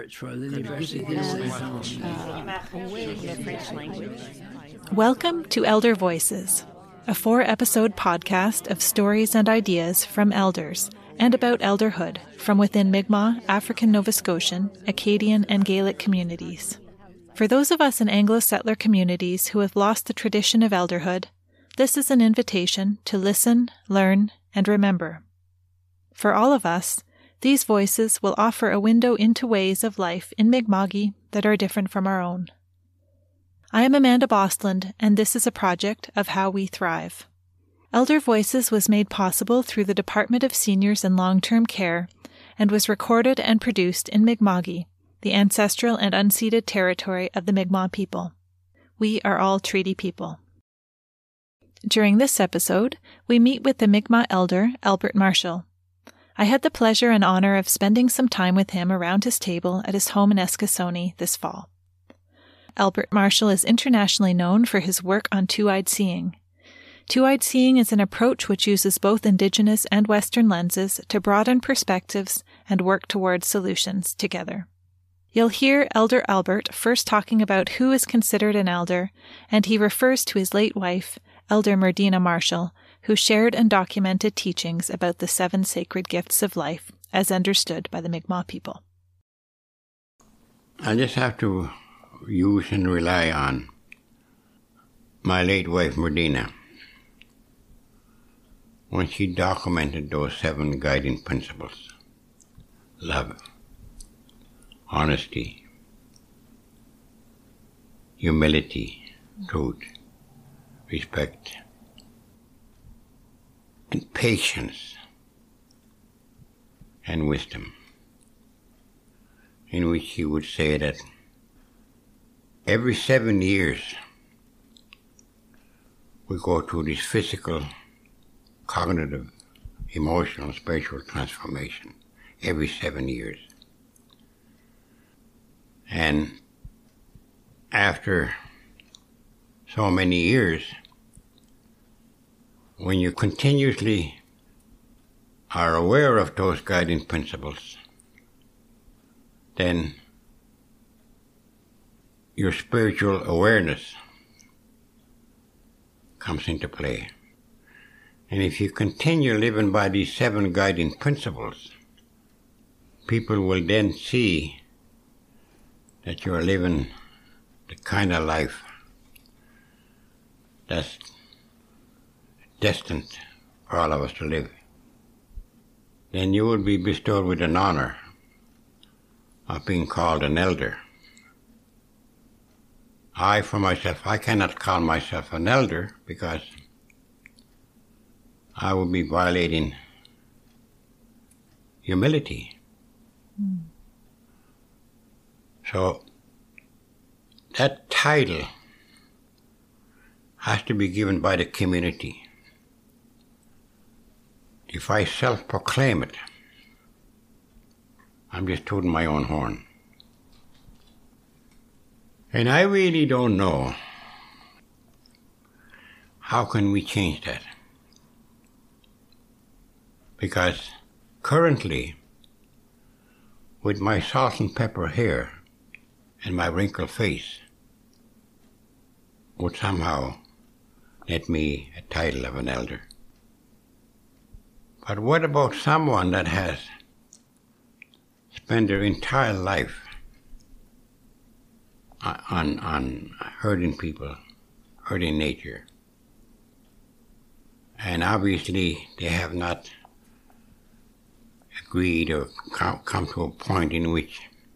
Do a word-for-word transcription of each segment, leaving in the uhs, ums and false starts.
Welcome to Elder Voices, a four-episode podcast of stories and ideas from elders and about elderhood from within Mi'kmaq, African Nova Scotian, Acadian, and Gaelic communities. For those of us in Anglo-settler communities who have lost the tradition of elderhood, this is an invitation to listen, learn, and remember. For all of us, these voices will offer a window into ways of life in Mi'kma'ki that are different from our own. I am Amanda Bostland, and this is a project of How We Thrive. Elder Voices was made possible through the Department of Seniors and Long-Term Care and was recorded and produced in Mi'kma'ki, the ancestral and unceded territory of the Mi'kmaq people. We are all treaty people. During this episode, we meet with the Mi'kmaq elder, Albert Marshall. I had the pleasure and honor of spending some time with him around his table at his home in Eskasoni this fall. Albert Marshall is internationally known for his work on two-eyed seeing. Two-eyed seeing is an approach which uses both Indigenous and Western lenses to broaden perspectives and work towards solutions together. You'll hear Elder Albert first talking about who is considered an elder, and he refers to his late wife, Elder Merdina Marshall, who shared and documented teachings about the seven sacred gifts of life as understood by the Mi'kmaq people. I just have to use and rely on my late wife, Merdina, when she documented those seven guiding principles: love, honesty, humility, truth, respect, and patience and wisdom, in which he would say that every seven years we go through this physical, cognitive, emotional, spiritual transformation every seven years. And after so many years, when you continuously are aware of those guiding principles, then your spiritual awareness comes into play. And if you continue living by these seven guiding principles, people will then see that you are living the kind of life that's destined for all of us to live. Then you will be bestowed with an honor of being called an elder. I, for myself, I cannot call myself an elder because I would be violating humility. Mm. So that title has to be given by the community. If I self-proclaim it, I'm just tooting my own horn. And I really don't know how can we change that. Because currently, with my salt and pepper hair and my wrinkled face, would somehow net me a title of an elder. But what about someone that has spent their entire life on, on hurting people, hurting nature? And obviously they have not agreed or come to a point in which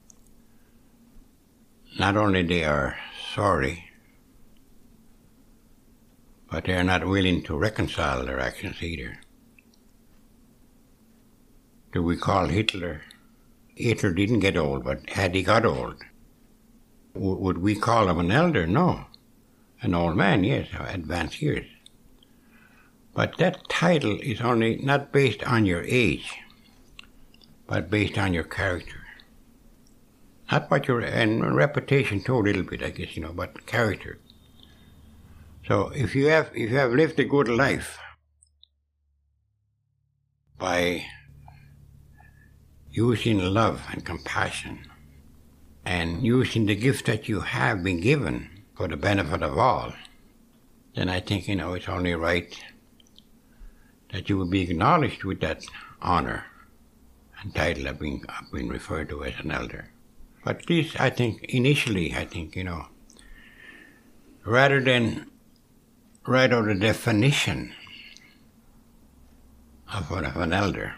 not only they are sorry, but they are not willing to reconcile their actions either. Do we call Hitler? Hitler didn't get old, but had he got old, w- would we call him an elder? No. An old man, yes, advanced years. But that title is only not based on your age, but based on your character. Not what your, and reputation too a little bit, I guess, you know, but character. So if you have, if you have lived a good life by using love and compassion and using the gift that you have been given for the benefit of all, then I think, you know, it's only right that you will be acknowledged with that honor and title of being, of being referred to as an elder. But at least I think, initially, I think, you know, rather than write out a definition of, of an elder,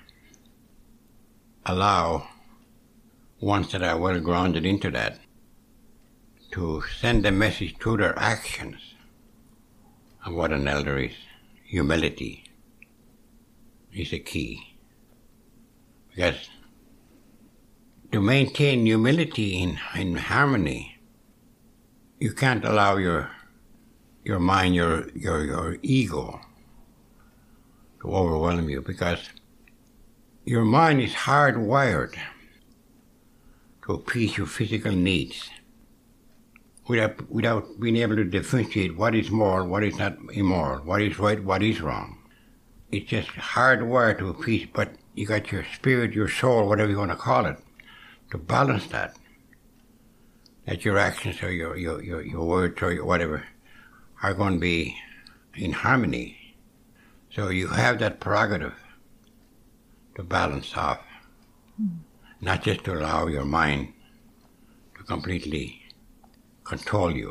allow ones that are well grounded into that to send a message through their actions of what an elder is. Humility is the key. Because to maintain humility in, in harmony, you can't allow your your mind, your, your your ego to overwhelm you, because your mind is hardwired to appease your physical needs without without being able to differentiate what is moral, what is not immoral, what is right, what is wrong. It's just hardwired to appease, but you got your spirit, your soul, whatever you want to call it, to balance that. That your actions or your, your, your, your words or your whatever are going to be in harmony. So you have that prerogative to balance off, mm. not just to allow your mind to completely control you,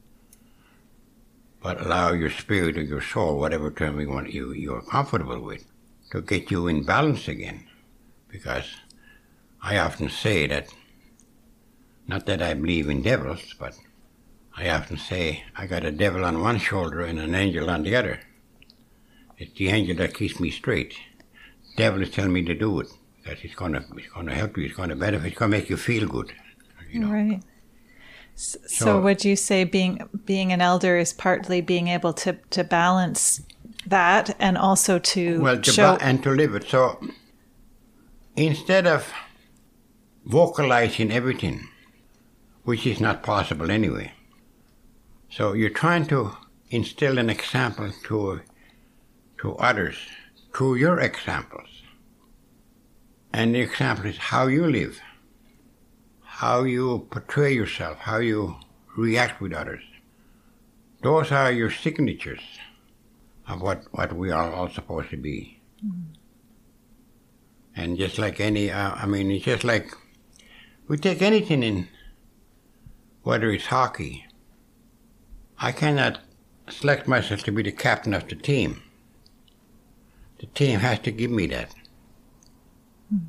but allow your spirit or your soul, whatever term you want, you, you're comfortable with, to get you in balance again. Because I often say that, not that I believe in devils, but I often say I got a devil on one shoulder and an angel on the other. It's the angel that keeps me straight. The devil is telling me to do it, because it's going to, it's going to help you, it's going to benefit, it's going to make you feel good. You know? Right. So, so would you say being being an elder is partly being able to, to balance that and also to well, to show... ba- and to live it. So instead of vocalizing everything, which is not possible anyway, so you're trying to instill an example to to others through your examples. And the example is how you live, how you portray yourself, how you react with others. Those are your signatures of what, what we are all supposed to be. Mm. And just like any, uh, I mean, it's just like, we take anything in, whether it's hockey. I cannot select myself to be the captain of the team. The team has to give me that. Mm.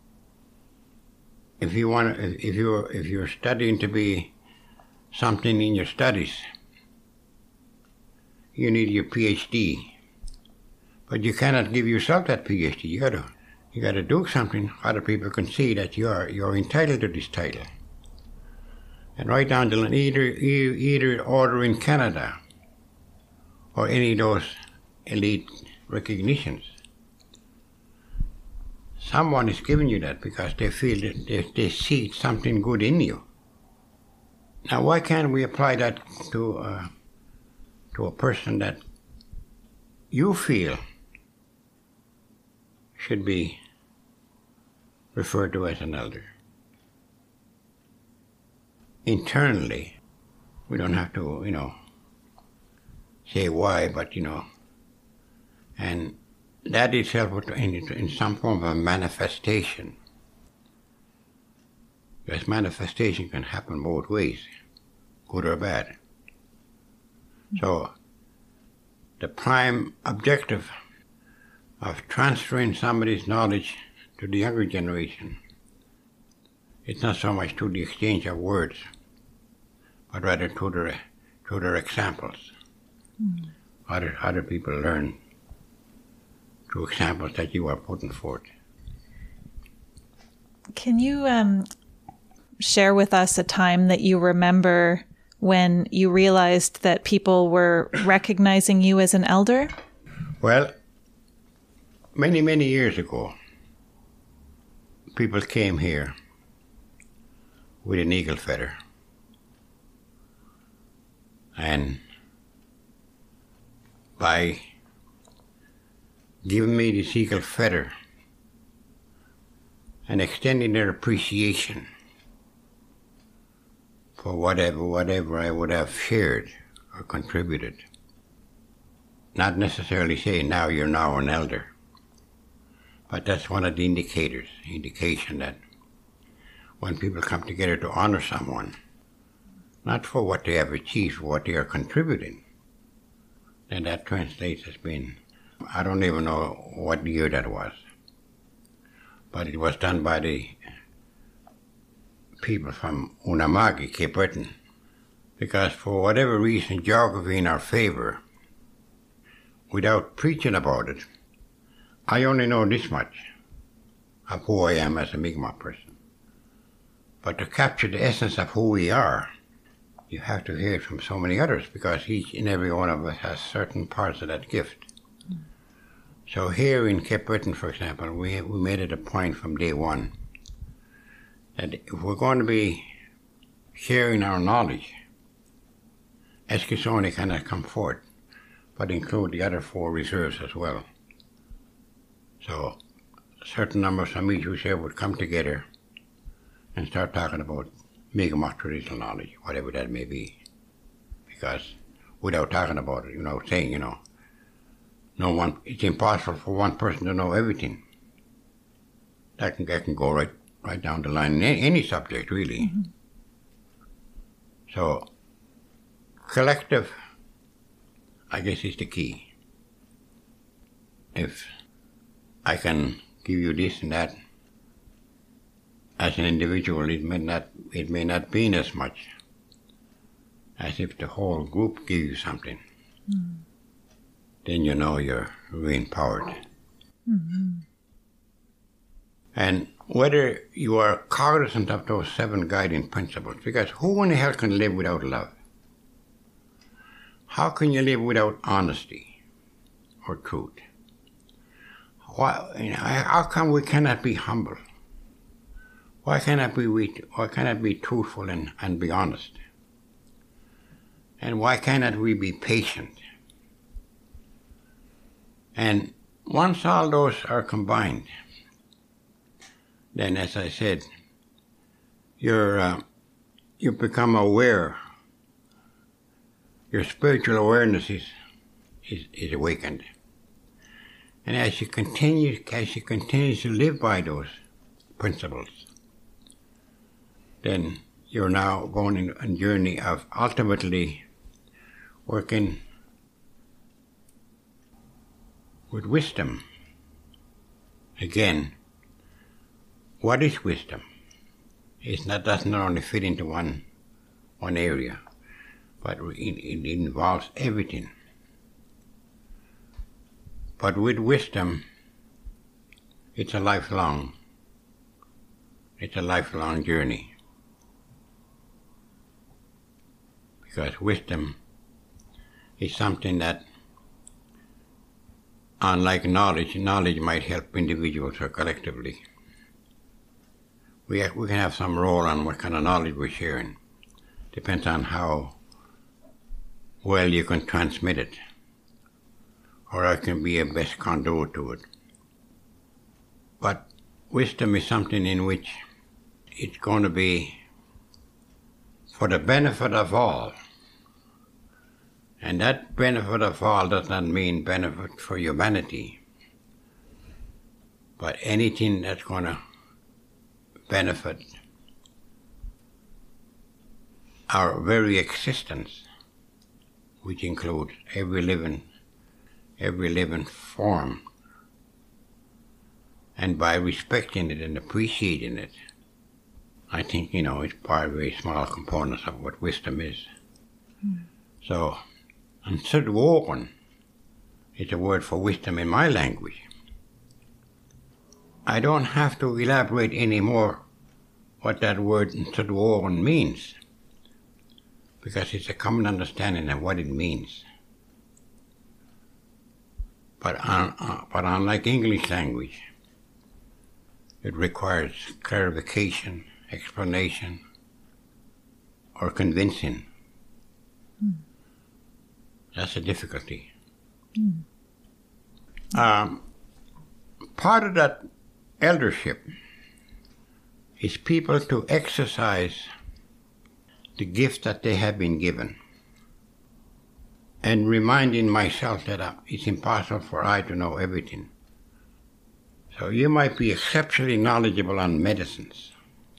If you want, if you're if you're studying to be something in your studies, you need your P H D. But you cannot give yourself that P H D. You gotta you gotta do something. Other people can see that you are you're entitled to this title. And right down the line, either either order in Canada or any of those elite recognitions, someone is giving you that because they feel that they, they see something good in you. Now, why can't we apply that to uh, to a person that you feel should be referred to as an elder? Internally, we don't have to, you know, say why, but, you know, and that itself would in, in some form of a manifestation. Because manifestation can happen both ways, good or bad. So the prime objective of transferring somebody's knowledge to the younger generation, it's not so much to the exchange of words, but rather to their, to their examples. Mm. Other, other people learn through examples that you are putting forth. Can you um, share with us a time that you remember when you realized that people were recognizing you as an elder? Well, many, many years ago, people came here with an eagle feather. And by giving me this eagle feather and extending their appreciation for whatever, whatever I would have shared or contributed. Not necessarily saying now you're now an elder, but that's one of the indicators, indication that when people come together to honor someone, not for what they have achieved, for what they are contributing, then that translates as being, I don't even know what year that was, but it was done by the people from Unama'ki, Cape Breton, because for whatever reason, geography in our favor, without preaching about it, I only know this much of who I am as a Mi'kmaq person. But to capture the essence of who we are, you have to hear it from so many others, because each and every one of us has certain parts of that gift. Mm. So here in Cape Breton, for example, we, we made it a point from day one that if we're going to be sharing our knowledge, Eskasoni cannot come forth, but include the other four reserves as well. So a certain numbers from each reserve would come together and start talking about Mi'kmaq traditional knowledge, whatever that may be. Because without talking about it, you know, saying, you know, no one, it's impossible for one person to know everything. That can, that can go right, right down the line in any, any subject, really. Mm-hmm. So, collective, I guess, is the key. If I can give you this and that, as an individual, it may not it may not mean as much as if the whole group gives you something. Mm. Then you know you're re-empowered. Mm-hmm. And whether you are cognizant of those seven guiding principles, because who in the hell can live without love? How can you live without honesty or truth? Why, you know, how come we cannot be humble? Why cannot we, why cannot be truthful and, and be honest? And why cannot we be patient? And once all those are combined, then, as I said, you're, uh, you become aware. Your spiritual awareness is, is, is awakened. And as you continue, as you continue to live by those principles, then you're now going in a journey of ultimately working with wisdom. Again, what is wisdom? It's not, doesn't only fit into one, one area, but it, it involves everything. But with wisdom, it's a lifelong, it's a lifelong journey. Because wisdom is something that, unlike knowledge, knowledge might help individuals or collectively. We, have, we can have some role on what kind of knowledge we're sharing. Depends on how well you can transmit it, or I can be a best conduit to it. But wisdom is something in which it's going to be for the benefit of all. And that benefit of all does not mean benefit for humanity, but anything that's going to benefit our very existence, which includes every living, every living form. And by respecting it and appreciating it, I think, you know, it's part of very small components of what wisdom is. Mm. So, and Sudwogan is a word for wisdom in my language. I don't have to elaborate any more what that word Sudwogan means, because it's a common understanding of what it means. But, on, uh, but unlike English language, it requires clarification, explanation, or convincing. Mm. That's a difficulty. Mm. Um, part of that eldership is people to exercise the gift that they have been given, and reminding myself that uh, it's impossible for I to know everything. So you might be exceptionally knowledgeable on medicines,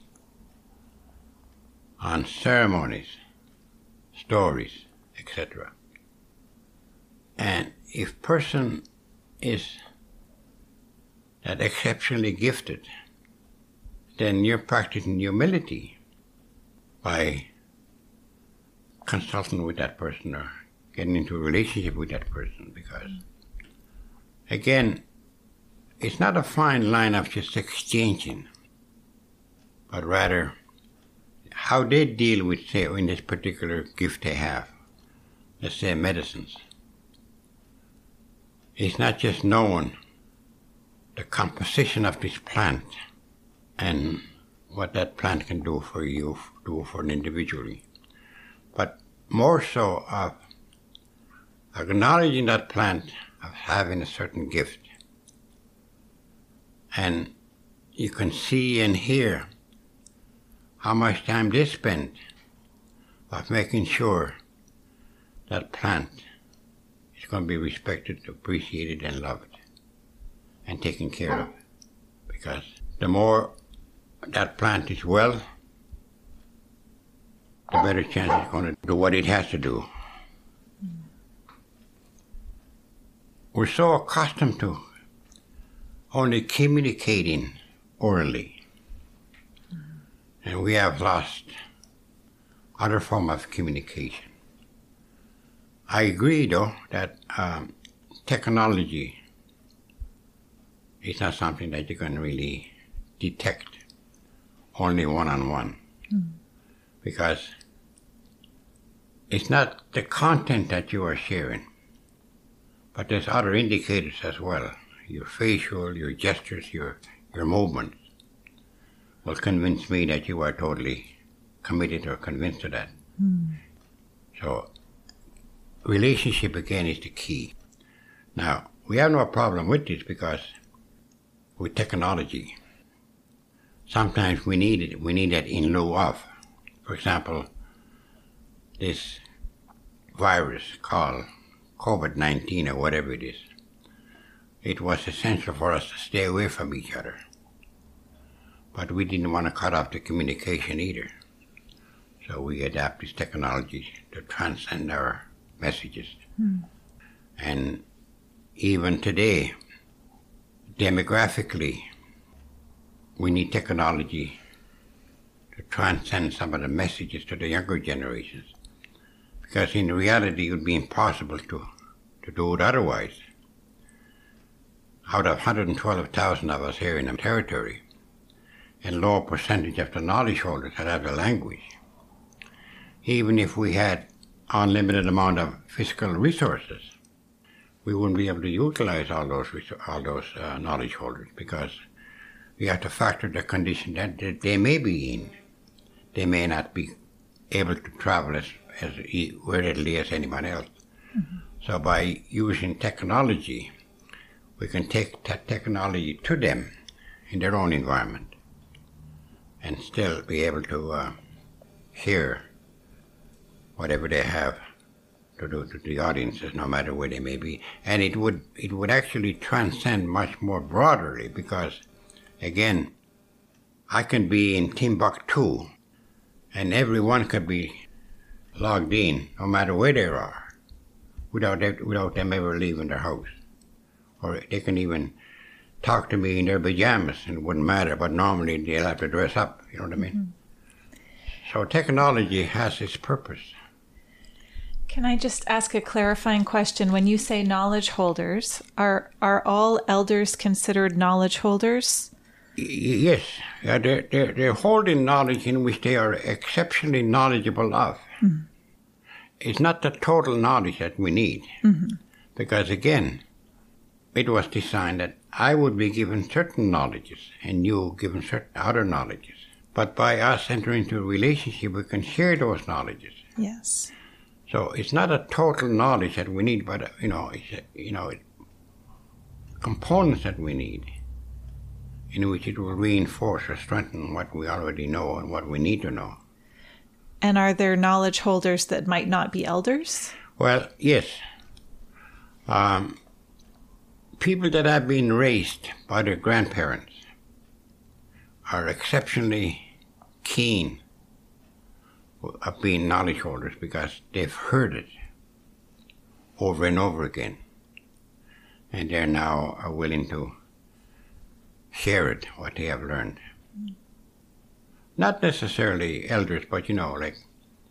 on ceremonies, stories, et cetera. And if person is that exceptionally gifted, then you're practicing humility by consulting with that person or getting into a relationship with that person, because, again, it's not a fine line of just exchanging, but rather how they deal with, say, in this particular gift they have, let's say medicines. It's not just knowing the composition of this plant and what that plant can do for you, do for an individually, but more so of acknowledging that plant of having a certain gift. And you can see and hear how much time they spend of making sure that plant is going to be respected, appreciated, and loved, and taken care of. Because the more that plant is well, the better chance it's going to do what it has to do. We're so accustomed to only communicating orally, and we have lost other form of communication. I agree, though, that um, technology is not something that you can really detect only one-on-one, mm. because it's not the content that you are sharing, but there's other indicators as well. Your facial, your gestures, your your movements will convince me that you are totally committed or convinced of that. Mm. So, relationship again is the key. Now, we have no problem with this because with technology, sometimes we need it. We need that in lieu of. For example, this virus called COVID nineteen or whatever it is. It was essential for us to stay away from each other. But we didn't want to cut off the communication either. So we adapt this technology to transcend our messages. Hmm. And even today, demographically, we need technology to transcend some of the messages to the younger generations. Because in reality, it would be impossible to, to do it otherwise. Out of one hundred twelve thousand of us here in the territory, a low percentage of the knowledge holders that have the language. Even if we had unlimited amount of physical resources, we wouldn't be able to utilize all those all those uh, knowledge holders, because we have to factor the condition that they may be in. They may not be able to travel as, as readily as anyone else. Mm-hmm. So by using technology, we can take that technology to them in their own environment and still be able to uh, hear whatever they have to do to the audiences, no matter where they may be. And it would it would actually transcend much more broadly, because, again, I can be in Timbuktu and everyone could be logged in, no matter where they are, without without them ever leaving their house. Or they can even talk to me in their pajamas and it wouldn't matter, but normally they'll have to dress up, you know what I mean? Mm-hmm. So technology has its purpose. Can I just ask a clarifying question? When you say knowledge holders, are are all elders considered knowledge holders? Y- yes, yeah, they're, they're, they're holding knowledge in which they are exceptionally knowledgeable of. Mm-hmm. It's not the total knowledge that we need, mm-hmm. because again, it was designed that I would be given certain knowledges and you given certain other knowledges. But by us entering into a relationship, we can share those knowledges. Yes. So it's not a total knowledge that we need, but, you know, it's, you know, components that we need in which it will reinforce or strengthen what we already know and what we need to know. And are there knowledge holders that might not be elders? Well, yes. Um, people that have been raised by their grandparents are exceptionally keen of being knowledge holders because they've heard it over and over again. And they're now are willing to share it, what they have learned. Mm. Not necessarily elders, but you know, like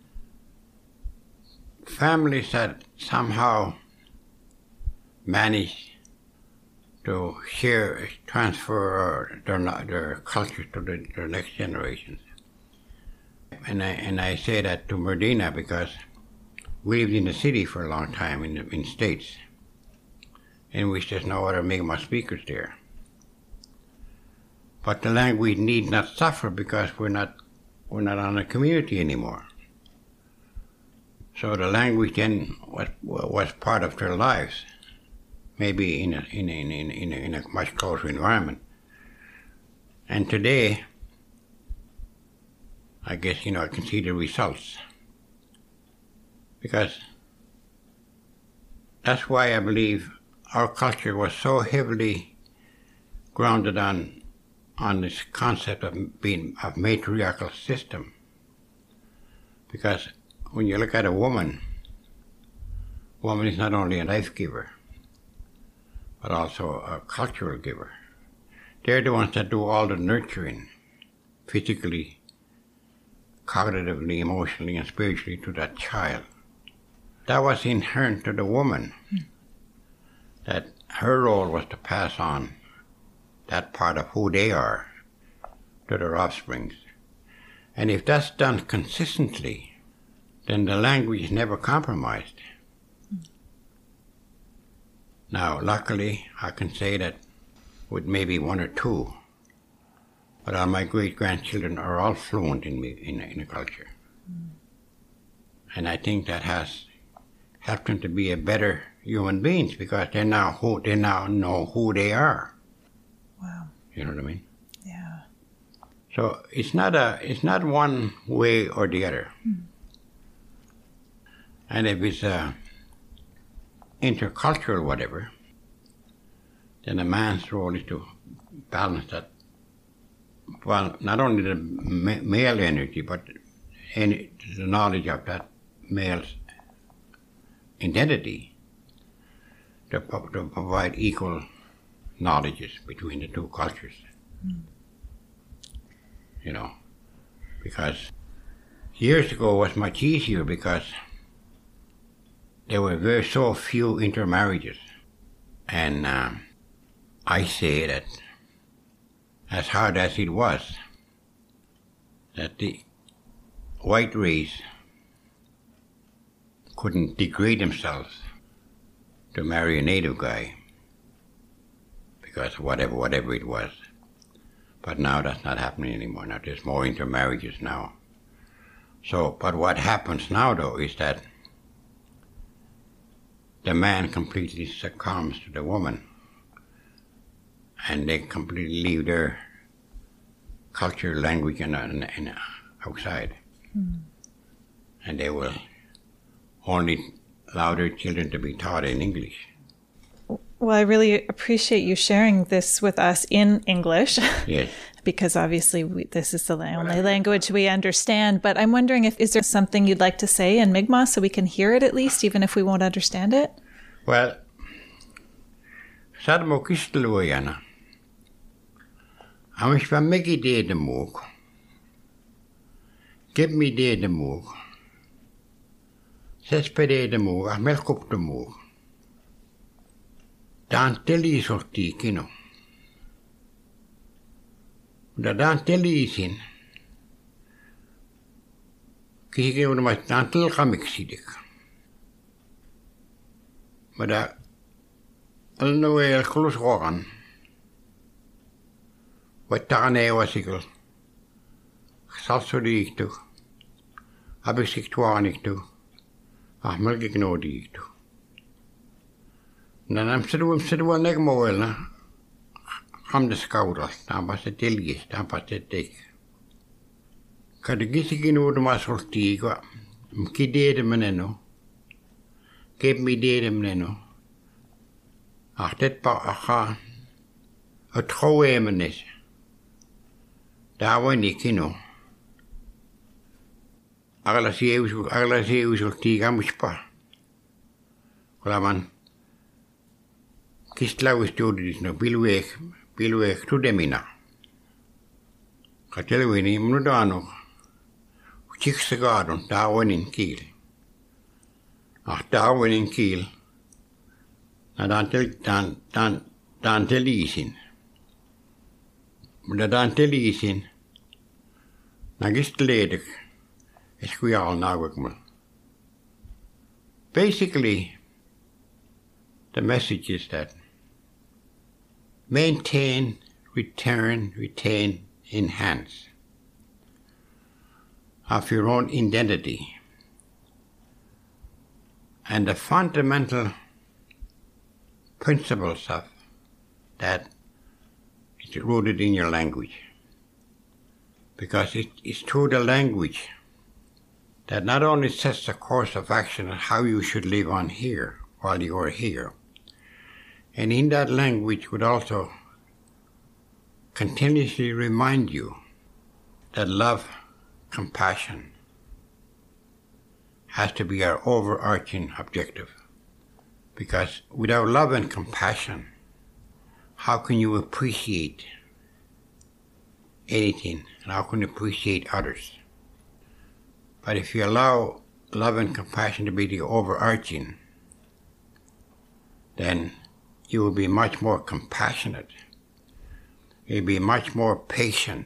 families that somehow manage to share, transfer their, their culture to the, their next generations. And I, and I say that to Merdina because we lived in the city for a long time in the in States, in which there's no other Mi'kmaq speakers there. But the language need not suffer because we're not we're not on a community anymore. So the language then was was part of their lives, maybe in a in a, in a, in a, in a much closer environment. And today, I guess, you know, I can see the results. Because that's why I believe our culture was so heavily grounded on on this concept of being a matriarchal system. Because when you look at a woman, woman is not only a life giver, but also a cultural giver. They're the ones that do all the nurturing, physically, cognitively, emotionally, and spiritually to that child. That was inherent to the woman, mm. that her role was to pass on that part of who they are to their offsprings. And if that's done consistently, then the language is never compromised. Mm. Now, luckily, I can say that with maybe one or two, but all my great-grandchildren are all fluent in in, in a culture. Mm. And I think that has helped them to be a better human beings because they now who they now know who they are. Wow. You know what I mean? Yeah. So it's not a it's not one way or the other. Mm. And if it's a intercultural whatever, then a man's role is to balance that. Well, not only the ma- male energy, but any, the knowledge of that male's identity to, to provide equal knowledges between the two cultures. Mm. You know, because years ago was much easier because there were very so few intermarriages. And uh, I say that as hard as it was, that the white race couldn't degrade themselves to marry a native guy because whatever, whatever it was. But now that's not happening anymore. Now there's more intermarriages now. So, but what happens now though is that the man completely succumbs to the woman. And they completely leave their culture, language, and, and, and outside. Mm. And they will only allow their children to be taught in English. Well, I really appreciate you sharing this with us in English. Yes. Because obviously we, this is the only language we understand. But I'm wondering if is there something you'd like to say in Mi'kmaq so we can hear it at least, even if we won't understand it? Well, Sadmo Kisteluayana. Amish va megi de de moog. Give me de de moog. Sespe de de moog, a melkop de moog. Dan teli sorti kino. Da dan teli isin. Kiki una mas dan tel kamik sidik. Mada alnawe al kulus gogan. Wattane wasikul. Salsuri iktu. Abisik tuan iktu. Ahmal gignodi iktu. Nanam seduam seduam nek moelna. Ham de skouras, dan pas het tilgis, dan pas het dik. Kada gisikin uudama sultiiga, mkideede meneno, keep me deede meneno. Ach, dit pa acha, het goeie menis. Daar word ik kino. Agla zeeuw, agla zeeuw sultiiga muspa. Kulaman, kistlau studies no bilweeg, bilweeg tudemina. Katelwini mnudano. Chiksagaron, daar in kiel. Ach, daar in kiel. Na dan tel, dan, dan, dan tel isin. Maar dan tel isin. Na gist ledig. Is goed al nou. Basically, the message is that maintain, return, retain, enhance of your own identity. And the fundamental principles of that is rooted in your language. Because it is through the language that not only sets the course of action and how you should live on here while you are here, and in that language would also continuously remind you that love, compassion has to be our overarching objective. Because without love and compassion, how can you appreciate anything and how can you appreciate others? But if you allow love and compassion to be the overarching, then you will be much more compassionate. You'll be much more patient.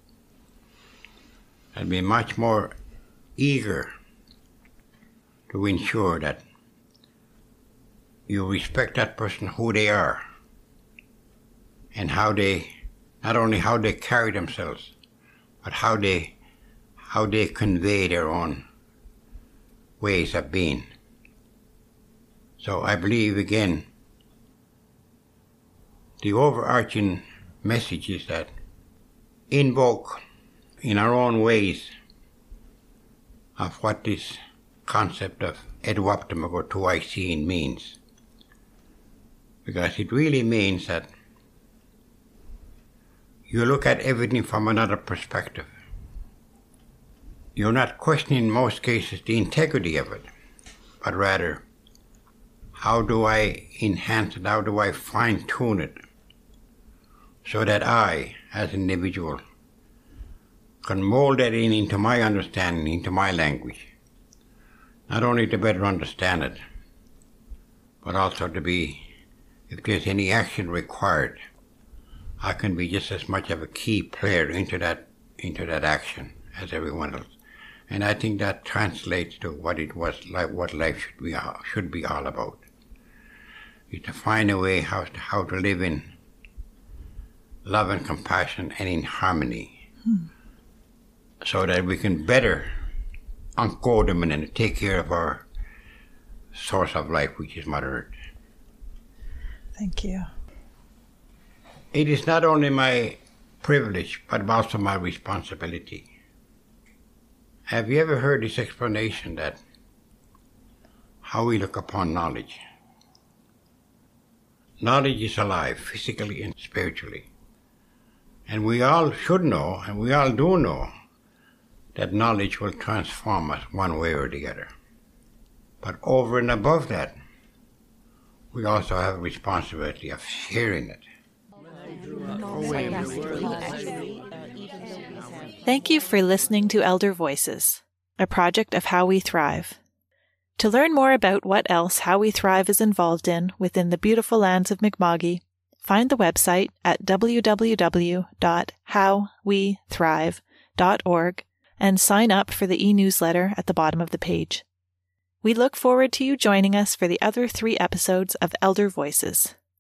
And be much more eager to ensure that you respect that person who they are and how they, not only how they carry themselves, but how they, how they convey their own ways of being. So I believe, again, the overarching message is that invoke in our own ways of what this concept of edwaptamago tuaisin means. Because it really means that you look at everything from another perspective. You're not questioning in most cases the integrity of it, but rather, how do I enhance it, how do I fine-tune it, so that I, as an individual, can mold that in into my understanding, into my language. Not only to better understand it, but also to be, if there's any action required, I can be just as much of a key player into that into that action as everyone else. And I think that translates to what it was like, what life should be should be all about. Is to find a way how to, how to live in love and compassion and in harmony. Hmm. So that we can better encode them and take care of our source of life, which is Mother Earth. Thank you. It is not only my privilege, but also my responsibility. Have you ever heard this explanation that how we look upon knowledge? Knowledge is alive, physically and spiritually. And we all should know, and we all do know, that knowledge will transform us one way or the other. But over and above that, we also have a responsibility of sharing it. Thank you for listening to Elder Voices, a project of How We Thrive. To learn more about what else How We Thrive is involved in within the beautiful lands of Mi'kma'ki, find the website at w w w dot how we thrive dot org and sign up for the e-newsletter at the bottom of the page. We look forward to you joining us for the other three episodes of Elder Voices.